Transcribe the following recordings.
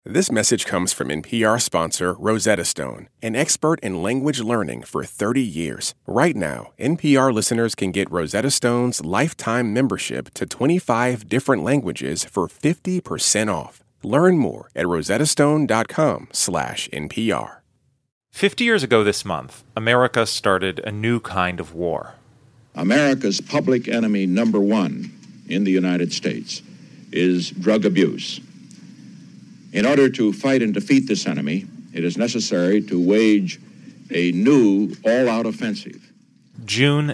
This message comes from NPR sponsor Rosetta Stone, an expert in language learning for 30 years. Right now, NPR listeners can get Rosetta Stone's lifetime membership to 25 different languages for 50% off. Learn more at rosettastone.com/NPR. 50 years ago this month, America started a new kind of war. America's public enemy number one in the United States is drug abuse. In order to fight and defeat this enemy, it is necessary to wage a new all-out offensive. June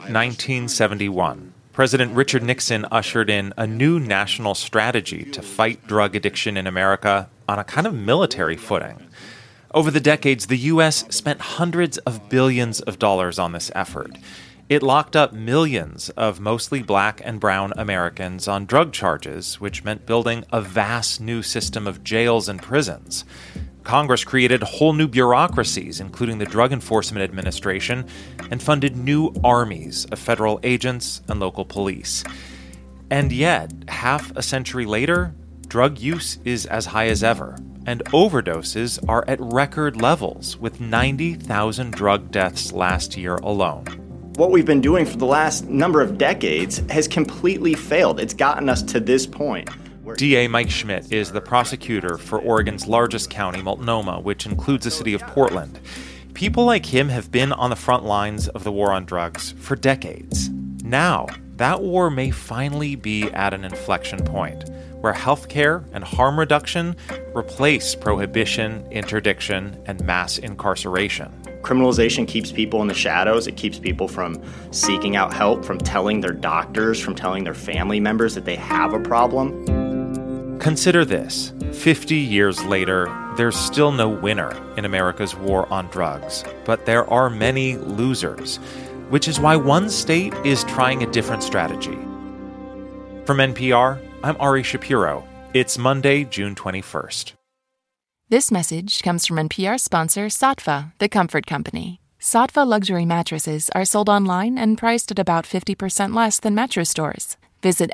1971. President Richard Nixon ushered in a new national strategy to fight drug addiction in America on a kind of military footing. Over the decades, the U.S. spent hundreds of billions of dollars on this effort. It locked up millions of mostly black and brown Americans on drug charges, which meant building a vast new system of jails and prisons. Congress created whole new bureaucracies, including the Drug Enforcement Administration, and funded new armies of federal agents and local police. And yet, half a century later, drug use is as high as ever, and overdoses are at record levels, with 90,000 drug deaths last year alone. What we've been doing for the last number of decades has completely failed. It's gotten us to this point. DA Mike Schmidt is the prosecutor for Oregon's largest county, Multnomah, which includes the city of Portland. People like him have been on the front lines of the war on drugs for decades. Now, that war may finally be at an inflection point, where healthcare and harm reduction replace prohibition, interdiction, and mass incarceration. Criminalization keeps people in the shadows. It keeps people from seeking out help, from telling their doctors, from telling their family members that they have a problem. Consider this. 50 years later, there's still no winner in America's war on drugs, but there are many losers, which is why one state is trying a different strategy. From NPR, I'm Ari Shapiro. It's Monday, June 21st. This message comes from NPR sponsor Saatva, the comfort company. Saatva luxury mattresses are sold online and priced at about 50% less than mattress stores. Visit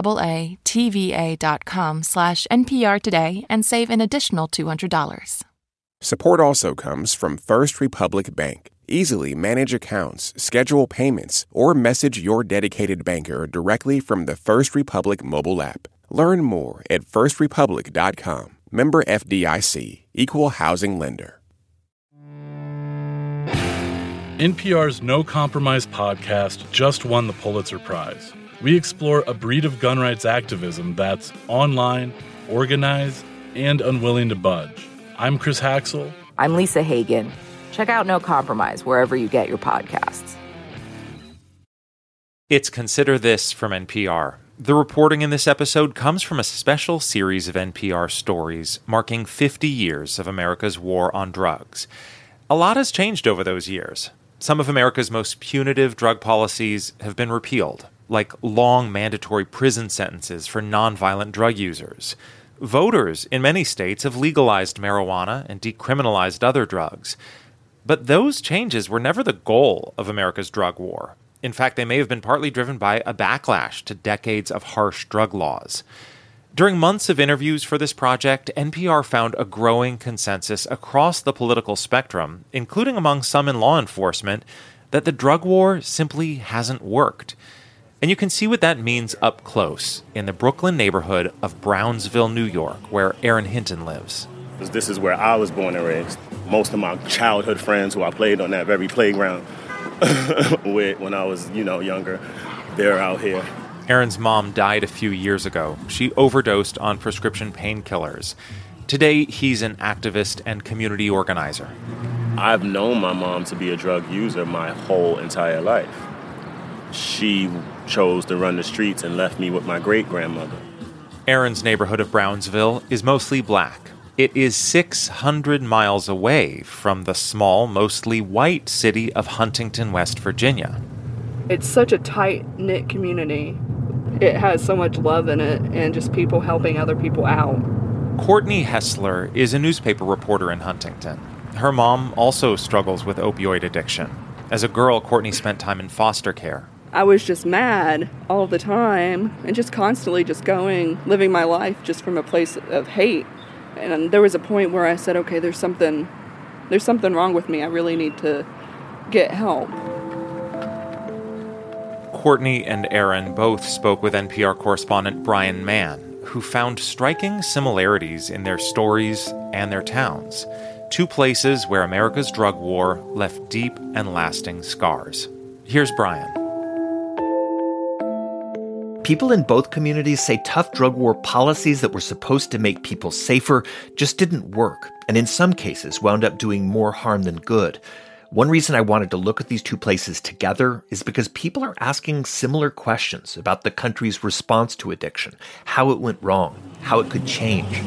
SAATVA.com/NPR today and save an additional $200. Support also comes from First Republic Bank. Easily manage accounts, schedule payments, or message your dedicated banker directly from the First Republic mobile app. Learn more at firstrepublic.com. Member FDIC, Equal Housing Lender. NPR's No Compromise podcast just won the Pulitzer Prize. We explore a breed of gun rights activism that's online, organized, and unwilling to budge. I'm Chris Haxel. I'm Lisa Hagen. Check out No Compromise wherever you get your podcasts. It's Consider This from NPR. The reporting in this episode comes from a special series of NPR stories marking 50 years of America's war on drugs. A lot has changed over those years. Some of America's most punitive drug policies have been repealed, like long mandatory prison sentences for nonviolent drug users. Voters in many states have legalized marijuana and decriminalized other drugs. But those changes were never the goal of America's drug war. In fact, they may have been partly driven by a backlash to decades of harsh drug laws. During months of interviews for this project, NPR found a growing consensus across the political spectrum, including among some in law enforcement, that the drug war simply hasn't worked. And you can see what that means up close in the Brooklyn neighborhood of Brownsville, New York, where Aaron Hinton lives. This is where I was born and raised. Most of my childhood friends who I played on that very playground with when I was, younger, they're out here. Aaron's mom died a few years ago. She overdosed on prescription painkillers. Today, he's an activist and community organizer. I've known my mom to be a drug user my whole entire life. She chose to run the streets and left me with my great-grandmother. Aaron's neighborhood of Brownsville is mostly black. It is 600 miles away from the small, mostly white city of Huntington, West Virginia. It's such a tight-knit community. It has so much love in it and just people helping other people out. Courtney Hessler is a newspaper reporter in Huntington. Her mom also struggles with opioid addiction. As a girl, Courtney spent time in foster care. I was just mad all the time and just constantly just living my life just from a place of hate. And there was a point where I said, okay, there's something wrong with me. I really need to get help. Courtney and Aaron both spoke with NPR correspondent Brian Mann, who found striking similarities in their stories and their towns, two places where America's drug war left deep and lasting scars. Here's Brian. People in both communities say tough drug war policies that were supposed to make people safer just didn't work, and in some cases wound up doing more harm than good. One reason I wanted to look at these two places together is because people are asking similar questions about the country's response to addiction, how it went wrong, how it could change.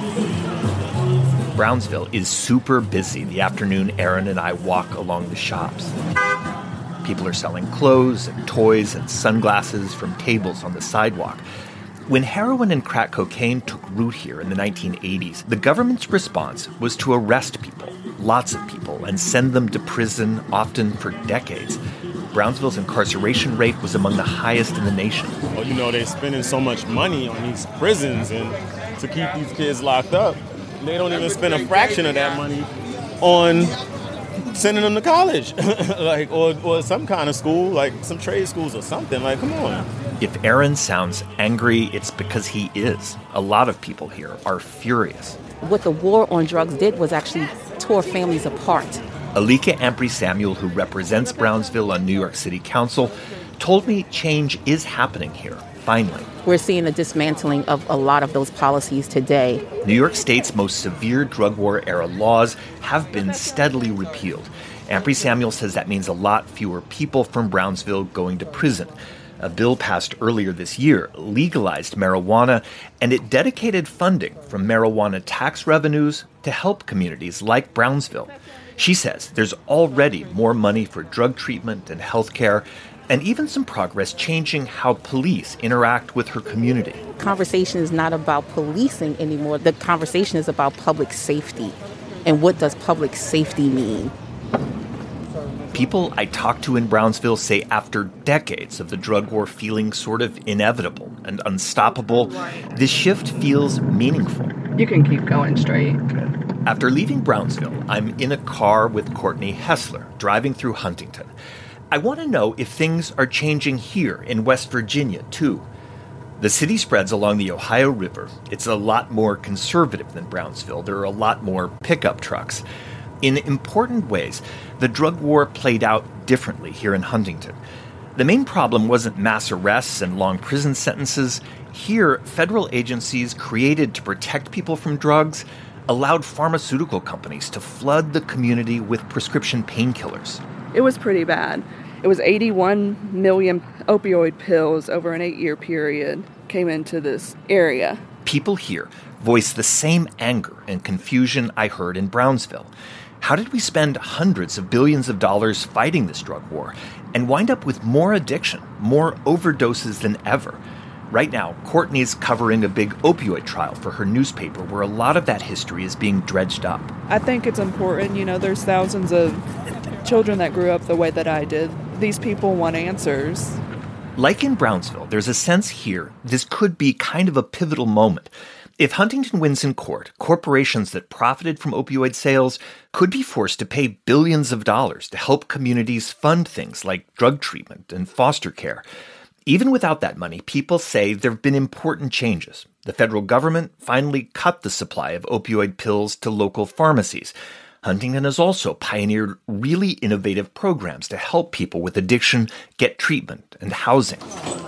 Brownsville is super busy the afternoon Aaron and I walk along the shops. People are selling clothes and toys and sunglasses from tables on the sidewalk. When heroin and crack cocaine took root here in the 1980s, the government's response was to arrest people, lots of people, and send them to prison, often for decades. Brownsville's incarceration rate was among the highest in the nation. Well, they're spending so much money on these prisons and to keep these kids locked up. They don't even spend a fraction of that money on sending them to college, or some kind of school, like some trade schools or something. Come on. If Aaron sounds angry, it's because he is. A lot of people here are furious. What the war on drugs did was actually tore families apart. Alika Ampry-Samuel, who represents Brownsville on New York City Council, told me change is happening here, finally. We're seeing the dismantling of a lot of those policies today. New York State's most severe drug war-era laws have been steadily repealed. Ampry-Samuel says that means a lot fewer people from Brownsville going to prison. A bill passed earlier this year legalized marijuana, and it dedicated funding from marijuana tax revenues to help communities like Brownsville. She says there's already more money for drug treatment and health care, and even some progress changing how police interact with her community. Conversation is not about policing anymore. The conversation is about public safety. And what does public safety mean? People I talked to in Brownsville say after decades of the drug war feeling sort of inevitable and unstoppable, this shift feels meaningful. You can keep going straight. After leaving Brownsville, I'm in a car with Courtney Hessler, driving through Huntington. I want to know if things are changing here in West Virginia, too. The city spreads along the Ohio River. It's a lot more conservative than Brownsville. There are a lot more pickup trucks. In important ways, the drug war played out differently here in Huntington. The main problem wasn't mass arrests and long prison sentences. Here, federal agencies created to protect people from drugs allowed pharmaceutical companies to flood the community with prescription painkillers. It was pretty bad. It was 81 million opioid pills over an 8-year period came into this area. People here voice the same anger and confusion I heard in Brownsville. How did we spend hundreds of billions of dollars fighting this drug war and wind up with more addiction, more overdoses than ever? Right now, Courtney's covering a big opioid trial for her newspaper where a lot of that history is being dredged up. I think it's important. There's thousands of children that grew up the way that I did. These people want answers. Like in Brownsville, there's a sense here this could be kind of a pivotal moment. If Huntington wins in court, corporations that profited from opioid sales could be forced to pay billions of dollars to help communities fund things like drug treatment and foster care. Even without that money, people say there have been important changes. The federal government finally cut the supply of opioid pills to local pharmacies. Huntington has also pioneered really innovative programs to help people with addiction get treatment and housing.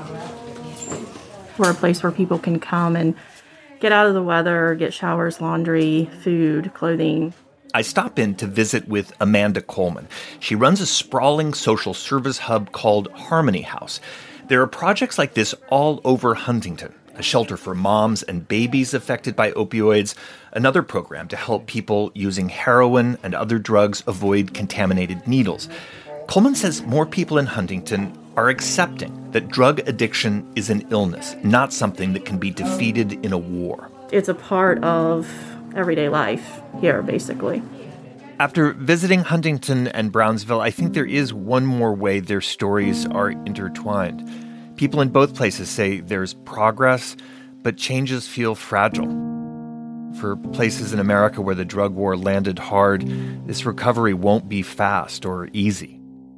We're a place where people can come and get out of the weather, get showers, laundry, food, clothing. I stop in to visit with Amanda Coleman. She runs a sprawling social service hub called Harmony House. There are projects like this all over Huntington. A shelter for moms and babies affected by opioids, another program to help people using heroin and other drugs avoid contaminated needles. Coleman says more people in Huntington are accepting that drug addiction is an illness, not something that can be defeated in a war. It's a part of everyday life here, basically. After visiting Huntington and Brownsville, I think there is one more way their stories are intertwined. People in both places say there's progress, but changes feel fragile. for places in America where the drug war landed hard, this recovery won't be fast or easy.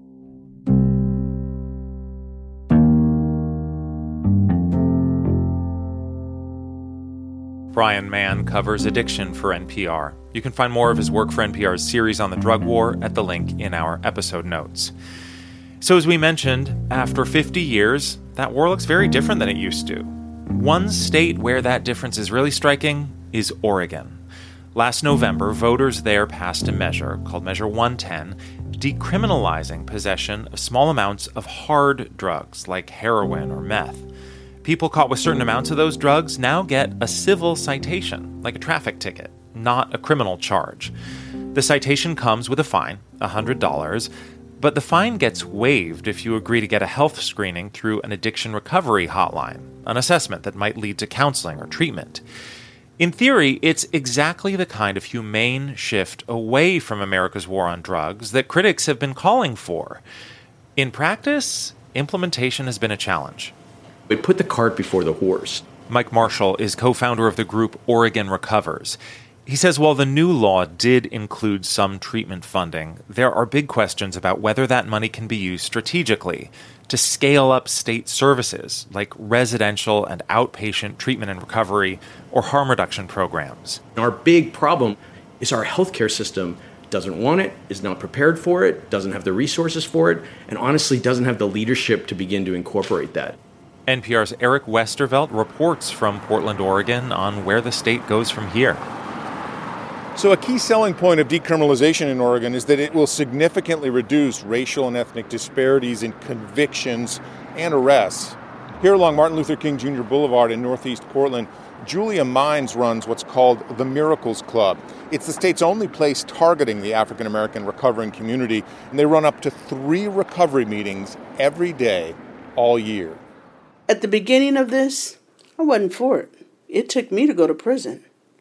Brian Mann covers addiction for NPR. You can find more of his work for NPR's series on the drug war at the link in our episode notes. So as we mentioned, after 50 years, that war looks very different than it used to. One state where that difference is really striking is Oregon. Last November, voters there passed a measure called Measure 110, decriminalizing possession of small amounts of hard drugs like heroin or meth. People caught with certain amounts of those drugs now get a civil citation, like a traffic ticket, not a criminal charge. The citation comes with a fine, $100, but the fine gets waived if you agree to get a health screening through an addiction recovery hotline, an assessment that might lead to counseling or treatment. In theory, it's exactly the kind of humane shift away from America's war on drugs that critics have been calling for. In practice, implementation has been a challenge. We put the cart before the horse. Mike Marshall is co-founder of the group Oregon Recovers. He says while the new law did include some treatment funding, there are big questions about whether that money can be used strategically to scale up state services like residential and outpatient treatment and recovery or harm reduction programs. Our big problem is our healthcare system doesn't want it, is not prepared for it, doesn't have the resources for it, and honestly doesn't have the leadership to begin to incorporate that. NPR's Eric Westervelt reports from Portland, Oregon, on where the state goes from here. So a key selling point of decriminalization in Oregon is that it will significantly reduce racial and ethnic disparities in convictions and arrests. Here along Martin Luther King Jr. Boulevard in northeast Portland, Julia Mines runs what's called the Miracles Club. It's the state's only place targeting the African-American recovering community, and they run up to 3 recovery meetings every day, all year. At the beginning of this, I wasn't for it. It took me to go to prison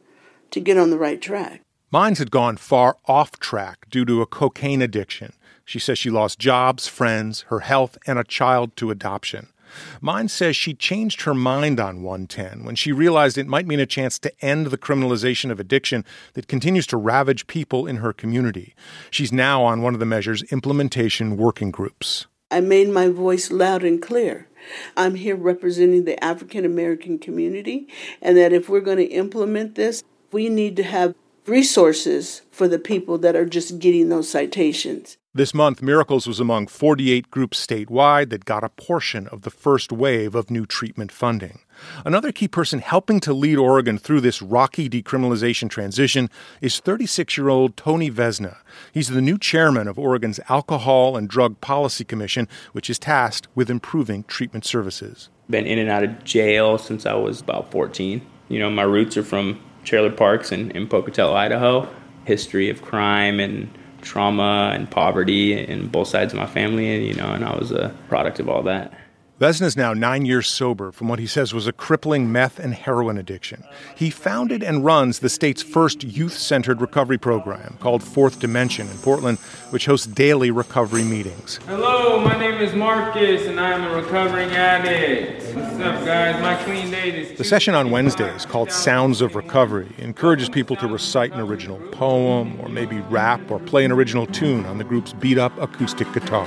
to get on the right track. Mines had gone far off track due to a cocaine addiction. She says she lost jobs, friends, her health, and a child to adoption. Mines says she changed her mind on 110 when she realized it might mean a chance to end the criminalization of addiction that continues to ravage people in her community. She's now on one of the measure's implementation working groups. I made my voice loud and clear. I'm here representing the African American community, and that if we're going to implement this, we need to have resources for the people that are just getting those citations. This month, Miracles was among 48 groups statewide that got a portion of the first wave of new treatment funding. Another key person helping to lead Oregon through this rocky decriminalization transition is 36-year-old Tony Vesna. He's the new chairman of Oregon's Alcohol and Drug Policy Commission, which is tasked with improving treatment services. Been in and out of jail since I was about 14. My roots are from Trailer Parks in Pocatello, Idaho. History of crime and trauma and poverty in both sides of my family, and I was a product of all that. Vesna's now 9 years sober from what he says was a crippling meth and heroin addiction. He founded and runs the state's first youth-centered recovery program called Fourth Dimension in Portland, which hosts daily recovery meetings. Hello, my name is Marcus, and I'm a recovering addict. What's up, guys? My clean date is... The session on Wednesdays, called Sounds of Recovery, encourages people to recite an original poem or maybe rap or play an original tune on the group's beat-up acoustic guitar.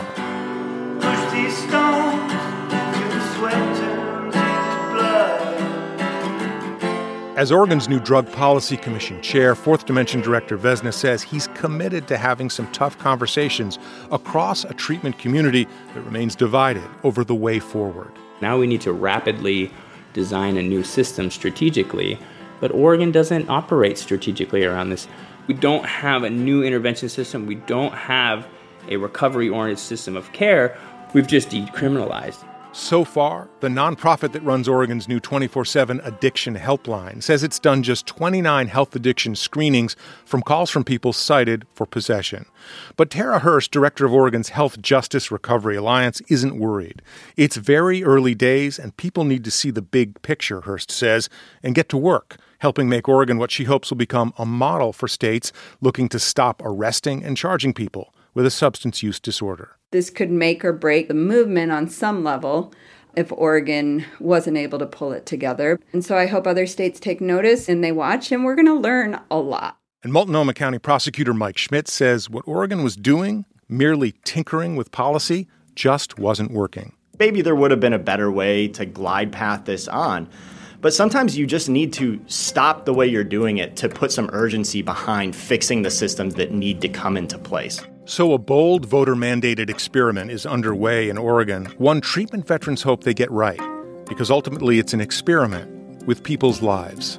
Push these stones till the sweat turns into blood. As Oregon's new Drug Policy Commission chair, Fourth Dimension Director Vesna says he's committed to having some tough conversations across a treatment community that remains divided over the way forward. Now we need to rapidly design a new system strategically, but Oregon doesn't operate strategically around this. We don't have a new intervention system. We don't have a recovery-oriented system of care. We've just decriminalized. So far, the nonprofit that runs Oregon's new 24/7 addiction helpline says it's done just 29 health addiction screenings from calls from people cited for possession. But Tara Hurst, director of Oregon's Health Justice Recovery Alliance, isn't worried. It's very early days, and people need to see the big picture, Hurst says, and get to work, helping make Oregon what she hopes will become a model for states looking to stop arresting and charging people with a substance use disorder. This could make or break the movement on some level, if Oregon wasn't able to pull it together. And so I hope other states take notice and they watch, and we're going to learn a lot. And Multnomah County Prosecutor Mike Schmidt says what Oregon was doing, merely tinkering with policy, just wasn't working. Maybe there would have been a better way to glide path this on. But sometimes you just need to stop the way you're doing it to put some urgency behind fixing the systems that need to come into place. So a bold voter-mandated experiment is underway in Oregon, one treatment veterans hope they get right, because ultimately it's an experiment with people's lives.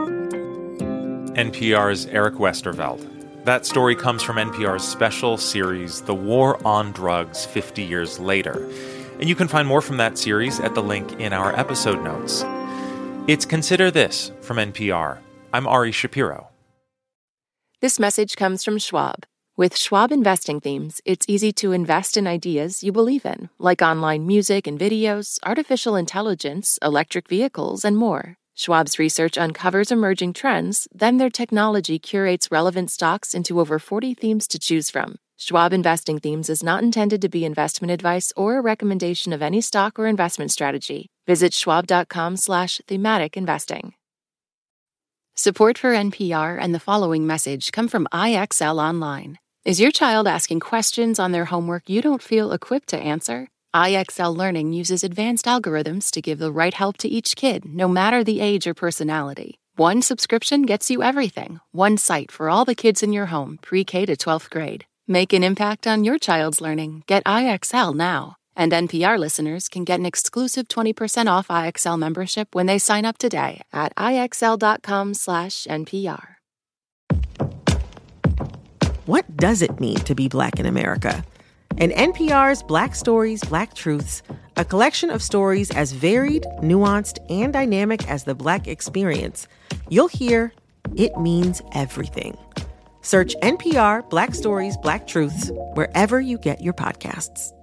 NPR's Eric Westerveld. That story comes from NPR's special series, The War on Drugs 50 Years Later. And you can find more from that series at the link in our episode notes. It's Consider This from NPR. I'm Ari Shapiro. This message comes from Schwab. With Schwab Investing Themes, it's easy to invest in ideas you believe in, like online music and videos, artificial intelligence, electric vehicles, and more. Schwab's research uncovers emerging trends, then their technology curates relevant stocks into over 40 themes to choose from. Schwab Investing Themes is not intended to be investment advice or a recommendation of any stock or investment strategy. Visit schwab.com/thematic investing. Support for NPR and the following message come from IXL Online. Is your child asking questions on their homework you don't feel equipped to answer? IXL Learning uses advanced algorithms to give the right help to each kid, no matter the age or personality. One subscription gets you everything. One site for all the kids in your home, pre-K to 12th grade. Make an impact on your child's learning. Get IXL now. And NPR listeners can get an exclusive 20% off IXL membership when they sign up today at IXL.com/NPR. What does it mean to be Black in America? In NPR's Black Stories, Black Truths, a collection of stories as varied, nuanced, and dynamic as the Black experience, you'll hear it means everything. Search NPR Black Stories, Black Truths wherever you get your podcasts.